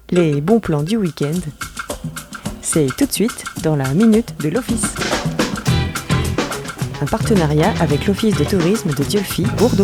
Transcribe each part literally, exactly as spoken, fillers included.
Les bons plans du week-end, c'est tout de suite dans la Minute de l'Office. Un partenariat avec l'Office de tourisme de Dieulefit, Bourdeaux.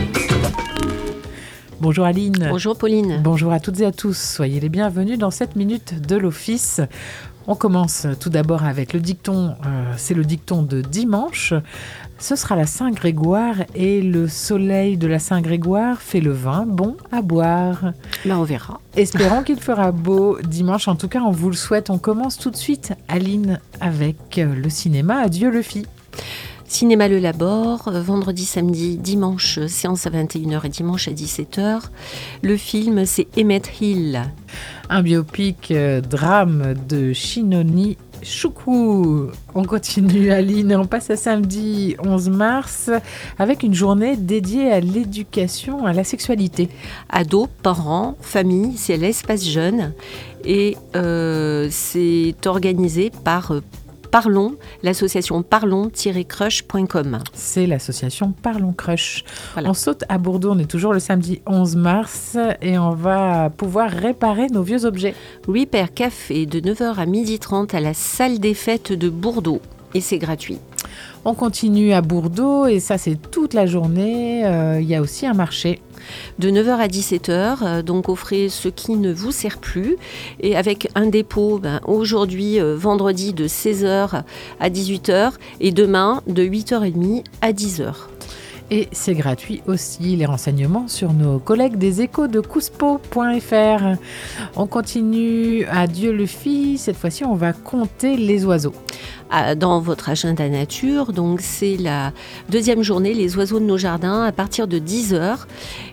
Bonjour Aline. Bonjour Pauline. Bonjour à toutes et à tous. Soyez les bienvenus dans cette Minute de l'Office. On commence tout d'abord avec le dicton, euh, c'est le dicton de dimanche. Ce sera la Saint-Grégoire et le soleil de la Saint-Grégoire fait le vin bon à boire. Là, on verra. Espérons qu'il fera beau dimanche. En tout cas, on vous le souhaite. On commence tout de suite, Aline, avec le cinéma à Dieulefit. Cinéma Le Labor, vendredi, samedi, dimanche, séance à vingt et une heures et dimanche à dix-sept heures. Le film, c'est Emmett Till. Un biopic euh, drame de Shinoni Choukou. On continue, Aline. On passe à samedi onze mars avec une journée dédiée à l'éducation à la sexualité. Ados, parents, famille, c'est l'espace jeune et euh, c'est organisé par euh, Parlons, l'association parlons tiret crush point com. C'est l'association Parlons Crush. Voilà. On saute à Bourdeaux, on est toujours le samedi onze mars et on va pouvoir réparer nos vieux objets. Repair Café de neuf heures à midi trente à la salle des fêtes de Bourdeaux et c'est gratuit. On continue à Bourdeaux et ça c'est toute la journée. Euh, il y a aussi un marché. De neuf heures à dix-sept heures, euh, donc offrez ce qui ne vous sert plus. Et avec un dépôt ben, aujourd'hui, euh, vendredi, de seize heures à dix-huit heures et demain de huit heures trente à dix heures. Et c'est gratuit aussi, les renseignements sur nos collègues des échos de couspo point f r. On continue à Dieulefit, cette fois-ci on va compter les oiseaux. Dans votre agenda nature, donc c'est la deuxième journée, les oiseaux de nos jardins, à partir de dix heures.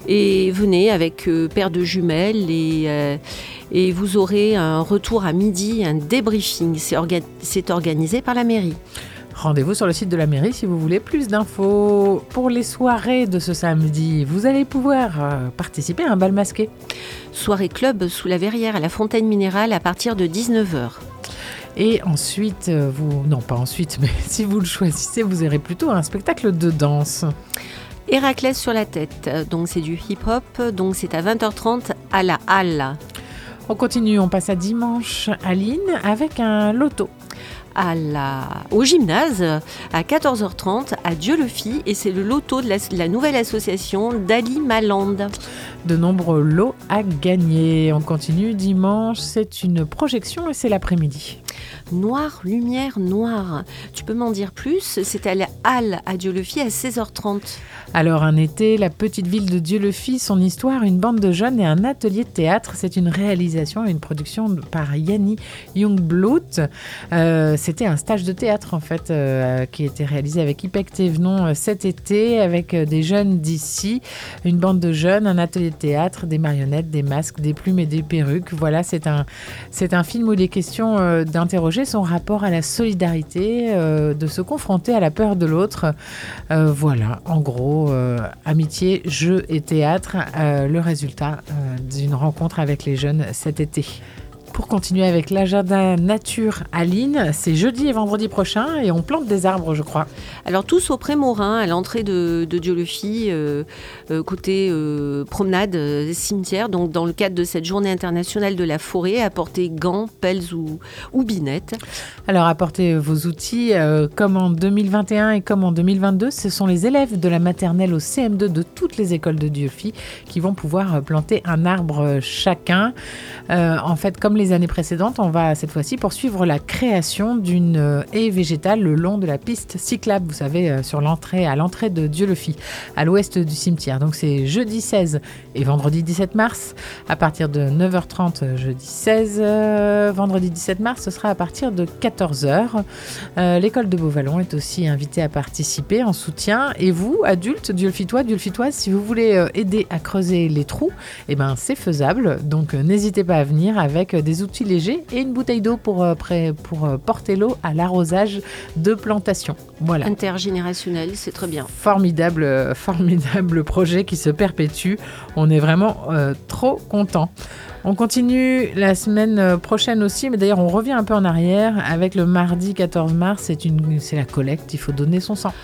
Et venez avec euh, paire de jumelles et, euh, et vous aurez un retour à midi, un débriefing. C'est, orga- c'est organisé par la mairie. Rendez-vous sur le site de la mairie si vous voulez plus d'infos. Pour les soirées de ce samedi, vous allez pouvoir euh, participer à un bal masqué. Soirée club sous la verrière à la Fontaine Minérale à partir de dix-neuf heures. Et ensuite, vous... Non, pas ensuite, mais si vous le choisissez, vous aurez plutôt un spectacle de danse. Héraclès sur la tête, donc c'est du hip-hop, donc c'est à vingt heures trente à la Halle. On continue, on passe à dimanche, Aline, avec un loto. À la, au gymnase à quatorze heures trente à Dieulefit et c'est le loto de la, la nouvelle association Dali Maland. De nombreux lots à gagner. On continue dimanche, c'est une projection et c'est l'après-midi. Noir, lumière, noire. Tu peux m'en dire plus ? C'est à la Halle à Dieulefit à seize heures trente. Alors un été, la petite ville de Dieulefit, son histoire, une bande de jeunes et un atelier de théâtre. C'est une réalisation et une production par Yanni Jungblut. Euh, c'était un stage de théâtre en fait euh, qui a été réalisé avec Ipek Thévenon euh, cet été avec euh, des jeunes d'ici, une bande de jeunes, un atelier de théâtre, des marionnettes, des masques, des plumes et des perruques. Voilà, c'est un, c'est un film où il est question euh, d'interroger son rapport à la solidarité, euh, de se confronter à la peur de l'autre. Euh, voilà, en gros. Euh, amitié, jeu et théâtre, euh, le résultat euh, d'une rencontre avec les jeunes cet été. Pour continuer avec l'agenda nature, Aline, c'est jeudi et vendredi prochain et on plante des arbres, je crois. Alors tous au Pré-Morin, à l'entrée de, de Dieulefit, euh, euh, côté euh, promenade, euh, cimetière, donc dans le cadre de cette journée internationale de la forêt, apportez gants, pelles ou, ou binettes. Alors apportez vos outils, euh, comme en deux mille vingt et un et comme en deux mille vingt-deux, ce sont les élèves de la maternelle au C M deux de toutes les écoles de Dieulefit qui vont pouvoir planter un arbre chacun. Euh, en fait, comme les années précédentes, on va cette fois-ci poursuivre la création d'une haie végétale le long de la piste cyclable, vous savez, sur l'entrée, à l'entrée de Dieulefit, à l'ouest du cimetière. Donc c'est jeudi seize et vendredi dix-sept mars, à partir de neuf heures trente, jeudi seize, euh, vendredi dix-sept mars, ce sera à partir de quatorze heures. Euh, l'école de Beauvallon est aussi invitée à participer en soutien. Et vous, adultes, Dieulefitois, Dieulefitoises, si vous voulez euh, aider à creuser les trous, eh ben, c'est faisable. Donc euh, n'hésitez pas à venir avec des outils légers et une bouteille d'eau pour, euh, pré- pour euh, porter l'eau à l'arrosage de plantation. Voilà. Intergénérationnel, c'est très bien. Formidable, euh, formidable projet qui se perpétue. On est vraiment euh, trop contents. On continue la semaine prochaine aussi, mais d'ailleurs on revient un peu en arrière avec le mardi quatorze mars, c'est, une, c'est la collecte, il faut donner son sang.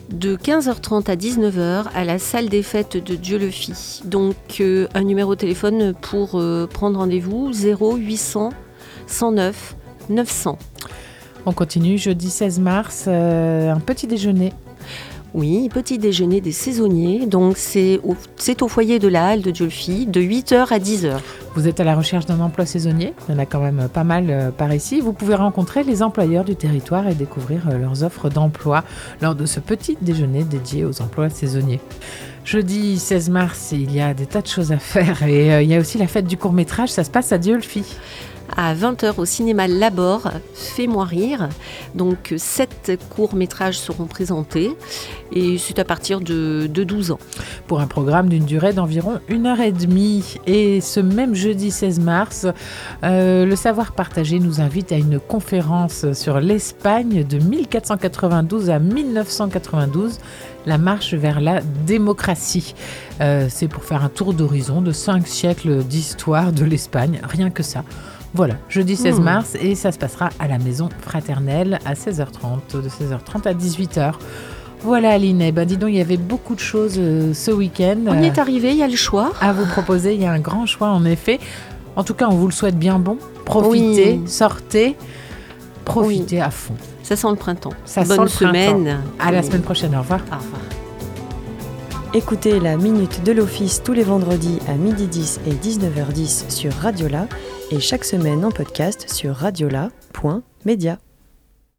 de quinze heures trente à dix-neuf heures à la salle des fêtes de Dieulefit. Donc euh, un numéro de téléphone pour euh, prendre rendez-vous, zéro huit cents cent neuf neuf cents. On continue, jeudi seize mars, euh, un petit déjeuner. Oui, petit déjeuner des saisonniers. Donc c'est au, c'est au foyer de la Halle de Dieulefit de huit heures à dix heures. Vous êtes à la recherche d'un emploi saisonnier, il y en a quand même pas mal euh, par ici. Vous pouvez rencontrer les employeurs du territoire et découvrir euh, leurs offres d'emploi lors de ce petit déjeuner dédié aux emplois saisonniers. Jeudi seize mars, il y a des tas de choses à faire et euh, il y a aussi la fête du court-métrage, ça se passe à Dieulefit. À vingt heures au cinéma Labor, Fais-moi rire. Donc sept courts-métrages seront présentés et c'est à partir de, de douze ans. Pour un programme d'une durée d'environ une heure et demie. Et ce même jeudi seize mars, euh, le Savoir Partagé nous invite à une conférence sur l'Espagne de mille quatre cent quatre-vingt-douze à mille neuf cent quatre-vingt-douze, la marche vers la démocratie. Euh, c'est pour faire un tour d'horizon de cinq siècles d'histoire de l'Espagne, rien que ça. Voilà, jeudi seize mars, et ça se passera à la Maison Fraternelle à seize heures trente, de seize heures trente à dix-huit heures. Voilà Aline, eh ben dis donc, il y avait beaucoup de choses euh, ce week-end. On y est arrivé, il y a le choix. À vous proposer, il y a un grand choix en effet. En tout cas, on vous le souhaite bien bon. Profitez, oui. sortez, profitez oui. à fond. Ça sent le printemps. Ça Bonne sent le semaine. Printemps. À la semaine prochaine, au revoir. Au revoir. Écoutez la Minute de l'Office tous les vendredis à midi dix et dix-neuf heures dix sur Radiola et chaque semaine en podcast sur radiola point media.